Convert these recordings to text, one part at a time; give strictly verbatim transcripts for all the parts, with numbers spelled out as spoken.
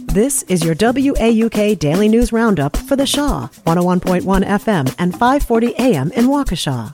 This is your W A U K Daily News Roundup for the Shaw, one oh one point one F M and five forty A M in Waukesha.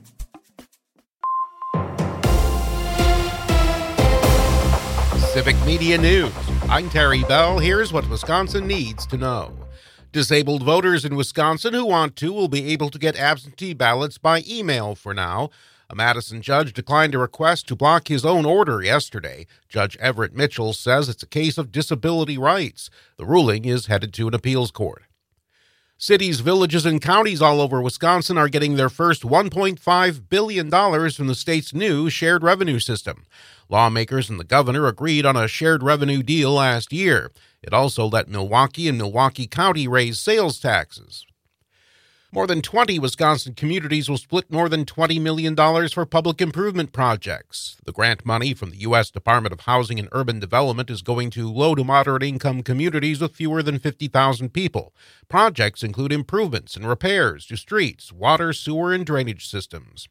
Civic Media News. I'm Terry Bell. Here's what Wisconsin needs to know. Disabled voters in Wisconsin who want to will be able to get absentee ballots by email for now. A Madison judge declined a request to block his own order yesterday. Judge Everett Mitchell says it's a case of disability rights. The ruling is headed to an appeals court. Cities, villages, and counties all over Wisconsin are getting their first one point five billion dollars from the state's new shared revenue system. Lawmakers and the governor agreed on a shared revenue deal last year. It also let Milwaukee and Milwaukee County raise sales taxes. More than twenty Wisconsin communities will split more than twenty million dollars for public improvement projects. The grant money from the U S Department of Housing and Urban Development is going to low to moderate income communities with fewer than fifty thousand people. Projects include improvements and repairs to streets, water, sewer, and drainage systems.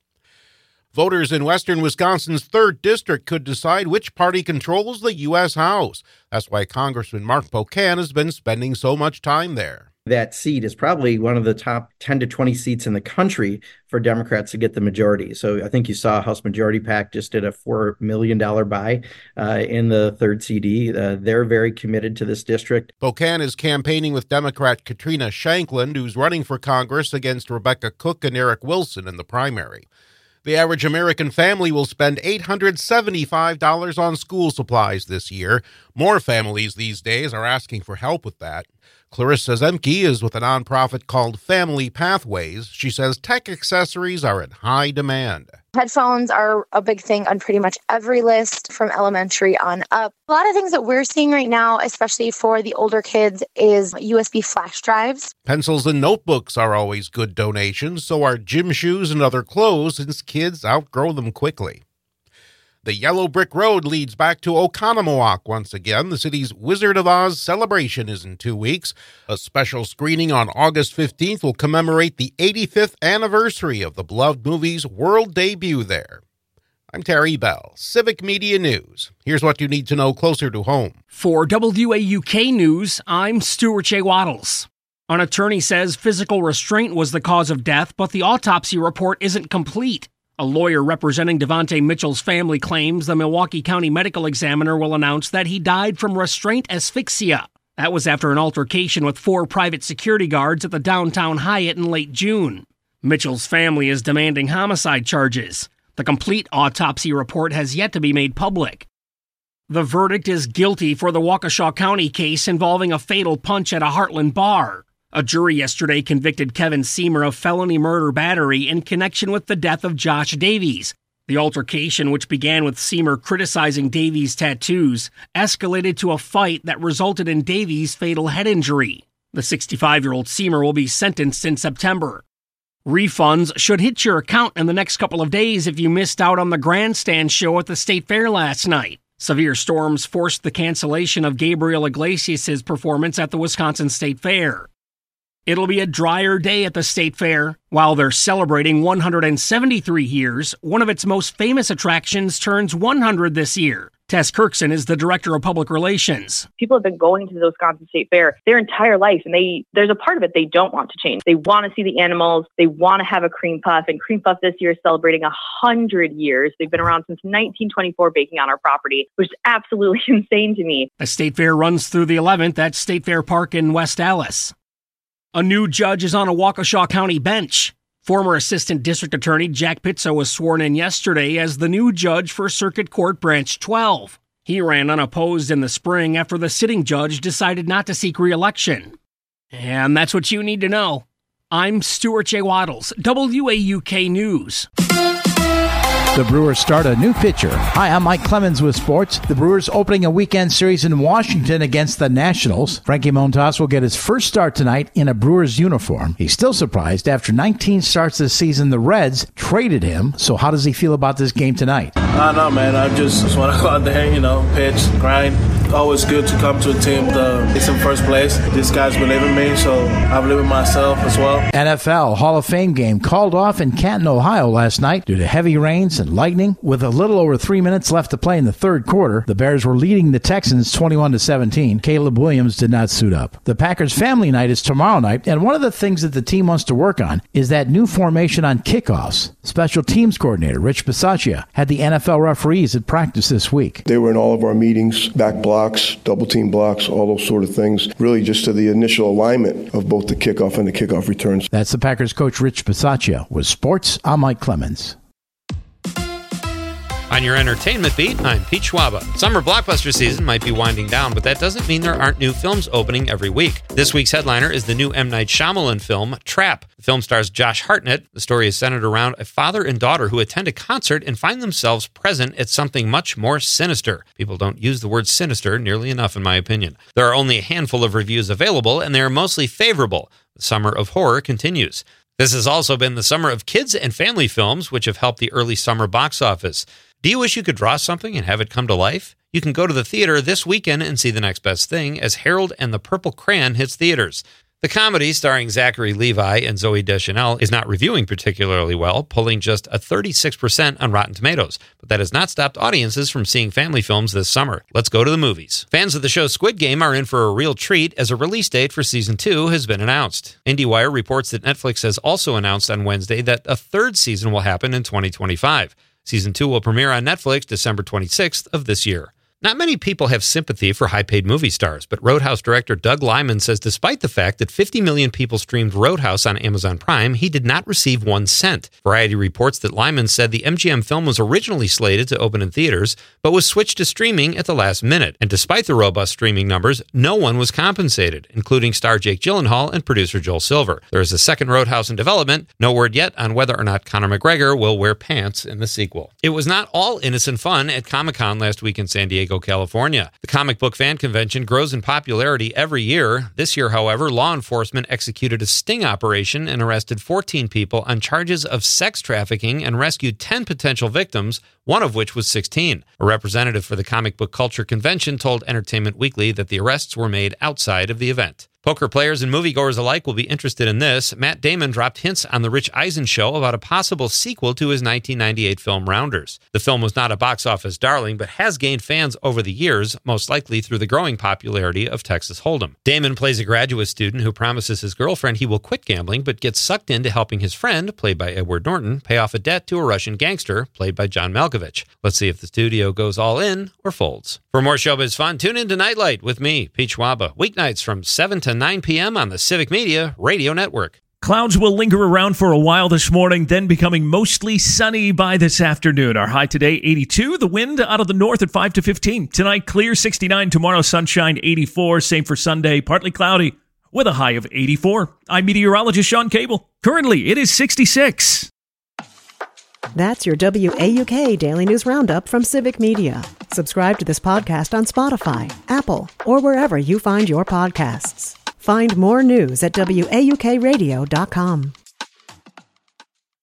Voters in western Wisconsin's third District could decide which party controls the U S House. That's why Congressman Mark Pocan has been spending so much time there. That seat is probably one of the top ten to twenty seats in the country for Democrats to get the majority. So I think you saw House Majority PAC just did a four million dollars buy uh, in the third C D. Uh, they're very committed to this district. Pocan is campaigning with Democrat Katrina Shankland, who's running for Congress against Rebecca Cook and Eric Wilson in the primary. The average American family will spend eight hundred seventy-five dollars on school supplies this year. More families these days are asking for help with that. Clarissa Zemke is with a nonprofit called Family Pathways. She says tech accessories are in high demand. Headphones are a big thing on pretty much every list from elementary on up. A lot of things that we're seeing right now, especially for the older kids, is U S B flash drives. Pencils and notebooks are always good donations, so are gym shoes and other clothes, since kids outgrow them quickly. The Yellow Brick Road leads back to Oconomowoc once again. The city's Wizard of Oz celebration is in two weeks. A special screening on August fifteenth will commemorate the eighty-fifth anniversary of the beloved movie's world debut there. I'm Terry Bell, Civic Media News. Here's what you need to know closer to home. For W A U K News, I'm Stuart J. Waddles. An attorney says physical restraint was the cause of death, but the autopsy report isn't complete. A lawyer representing Devontae Mitchell's family claims the Milwaukee County Medical Examiner will announce that he died from restraint asphyxia. That was after an altercation with four private security guards at the downtown Hyatt in late June. Mitchell's family is demanding homicide charges. The complete autopsy report has yet to be made public. The verdict is guilty for the Waukesha County case involving a fatal punch at a Heartland bar. A jury yesterday convicted Kevin Seamer of felony murder battery in connection with the death of Josh Davies. The altercation, which began with Seamer criticizing Davies' tattoos, escalated to a fight that resulted in Davies' fatal head injury. The sixty-five-year-old Seamer will be sentenced in September. Refunds should hit your account in the next couple of days if you missed out on the grandstand show at the State Fair last night. Severe storms forced the cancellation of Gabriel Iglesias' performance at the Wisconsin State Fair. It'll be a drier day at the State Fair. While they're celebrating one hundred seventy-three years, one of its most famous attractions turns one hundred this year. Tess Kirkson is the Director of Public Relations. People have been going to the Wisconsin State Fair their entire life, and they there's a part of it they don't want to change. They want to see the animals. They want to have a cream puff, and Cream Puff this year is celebrating one hundred years. They've been around since nineteen twenty-four baking on our property, which is absolutely insane to me. The State Fair runs through the eleventh at State Fair Park in West Allis. A new judge is on a Waukesha County bench. Former Assistant District Attorney Jack Pizzo was sworn in yesterday as the new judge for Circuit Court Branch twelve. He ran unopposed in the spring after the sitting judge decided not to seek re-election. And that's what you need to know. I'm Stuart J. Waddles, W A U K News. The Brewers start a new pitcher. Hi, I'm Mike Clemens with sports. The Brewers opening a weekend series in Washington against the Nationals. Frankie Montas will get his first start tonight in a Brewers uniform. He's still surprised. After nineteen starts this season, the Reds traded him. So how does he feel about this game tonight? I don't know, man. I just, just want to go out there, you know, pitch, grind. always good to come to a team that is in first place. These guys believe in me, so I believe in myself as well. N F L Hall of Fame game called off in Canton, Ohio last night due to heavy rains and lightning. With a little over three minutes left to play in the third quarter, the Bears were leading the Texans twenty-one to seventeen. Caleb Williams did not suit up. The Packers family night is tomorrow night, and one of the things that the team wants to work on is that new formation on kickoffs. Special teams coordinator Rich Bisaccia had the N F L referees at practice this week. They were in all of our meetings, back blocks, double team blocks, all those sort of things, really just to the initial alignment of both the kickoff and the kickoff returns. That's the Packers coach Rich Bisaccia. With sports, I'm Mike Clemens. On your entertainment beat, I'm Pete Schwaba. Summer blockbuster season might be winding down, but that doesn't mean there aren't new films opening every week. This week's headliner is the new M. Night Shyamalan film, Trap. The film stars Josh Hartnett. The story is centered around a father and daughter who attend a concert and find themselves present at something much more sinister. People don't use the word sinister nearly enough, in my opinion. There are only a handful of reviews available, and they are mostly favorable. The summer of horror continues. This has also been the summer of kids and family films, which have helped the early summer box office. Do you wish you could draw something and have it come to life? You can go to the theater this weekend and see The Next Best Thing as Harold and the Purple Crayon hits theaters. The comedy, starring Zachary Levi and Zooey Deschanel, is not reviewing particularly well, pulling just a thirty-six percent on Rotten Tomatoes. But that has not stopped audiences from seeing family films this summer. Let's go to the movies. Fans of the show Squid Game are in for a real treat as a release date for Season two has been announced. IndieWire reports that Netflix has also announced on Wednesday that a third season will happen in twenty twenty-five. Season two will premiere on Netflix December twenty-sixth of this year. Not many people have sympathy for high-paid movie stars, but Roadhouse director Doug Liman says despite the fact that fifty million people streamed Roadhouse on Amazon Prime, he did not receive one cent. Variety reports that Liman said the M G M film was originally slated to open in theaters, but was switched to streaming at the last minute. And despite the robust streaming numbers, no one was compensated, including star Jake Gyllenhaal and producer Joel Silver. There is a second Roadhouse in development. No word yet on whether or not Conor McGregor will wear pants in the sequel. It was not all innocent fun at Comic-Con last week in San Diego, California. The comic book fan convention grows in popularity every year. This year, however, law enforcement executed a sting operation and arrested fourteen people on charges of sex trafficking and rescued ten potential victims, one of which was sixteen. A representative for the Comic Book Culture Convention told Entertainment Weekly that the arrests were made outside of the event. Poker players and moviegoers alike will be interested in this. Matt Damon dropped hints on The Rich Eisen Show about a possible sequel to his nineteen ninety-eight film Rounders. The film was not a box office darling, but has gained fans over the years, most likely through the growing popularity of Texas Hold'em. Damon plays a graduate student who promises his girlfriend he will quit gambling, but gets sucked into helping his friend, played by Edward Norton, pay off a debt to a Russian gangster, played by John Malkovich. Let's see if the studio goes all in or folds. For more showbiz fun, tune in to Nightlight with me, Pete Schwaba, weeknights from seven to nine p.m. on the Civic Media Radio Network. Clouds will linger around for a while this morning, then becoming mostly sunny by this afternoon. Our high today, eighty-two. The wind out of the north at five to fifteen. Tonight, clear, sixty-nine. Tomorrow, sunshine, eighty-four. Same for Sunday, partly cloudy with a high of eighty-four. I'm meteorologist Sean Cable. Currently, it is sixty-six. That's your W A U K Daily News Roundup from Civic Media. Subscribe to this podcast on Spotify, Apple, or wherever you find your podcasts. Find more news at W A U K radio dot com.